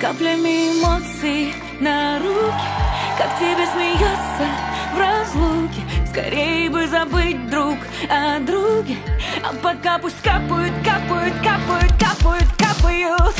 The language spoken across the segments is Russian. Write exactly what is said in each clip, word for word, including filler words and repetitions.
каплями эмоций на руки. Как тебе смеется в разлуке. Скорее бы забыть друг о друге. А пока пусть капают, капают, капают, капают, капают.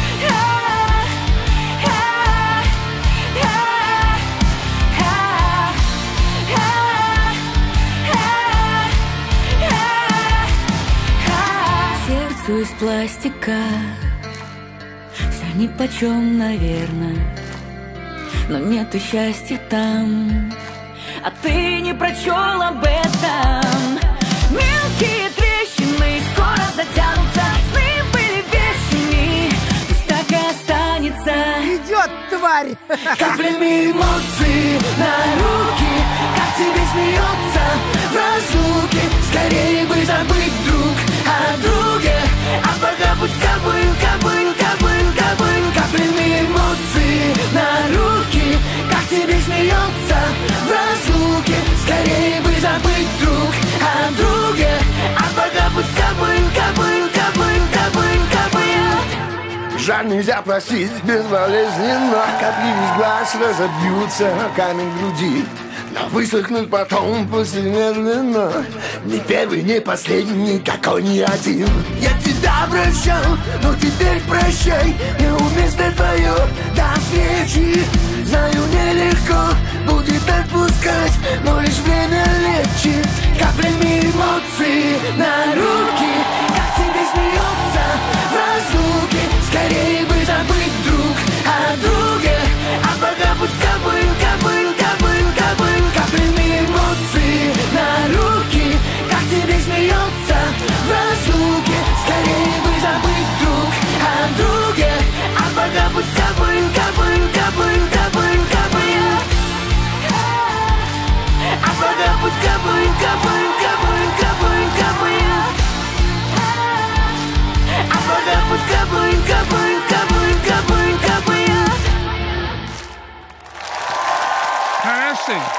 Сердцу из пластика все нипочем, наверное, но нету счастья там, а ты не прочел об этом. Мелкие трещины скоро затянутся, сны были вечными, пусть так и останется. Идет, тварь! Каплями эмоций на руки. Как тебе смеется в разлуке. Скорее бы забыть друг о друге. А пока пусть капаю, капаю, капаю, капаю. Каплями эмоций на руки. Как тебе смеется в разлуке. Скорее бы забыть друг о друге. А пока пусть капаю, капаю, капаю, капаю, капаю. Жаль, нельзя просить безболезненно. Капли из глаз разобьются камень груди. Но высохнуть потом после медленно. Ни первый, ни последний, какой ни один. Я тебя прощал, но теперь прощай. Неуместно твое до встречи. Знаю, нелегко будет отпускать, но лишь время лечит. Каплями эмоций на руки. Как тебе смеется в разлуке. Скорее бы забыть друг о друге. А пока пусть капаю, капаю, капаю, капаю. Каплями эмоций на руки. Как тебе смеется в разлуке. Скорее бы забыть друг о друге. А пока пусть капаю, капаю, капаю, капаю, капаю. А пока пусть капаю, капаю, капаю, капаю, капаю. А пока пусть капаю, капаю, капаю, капаю, капаю. Passing.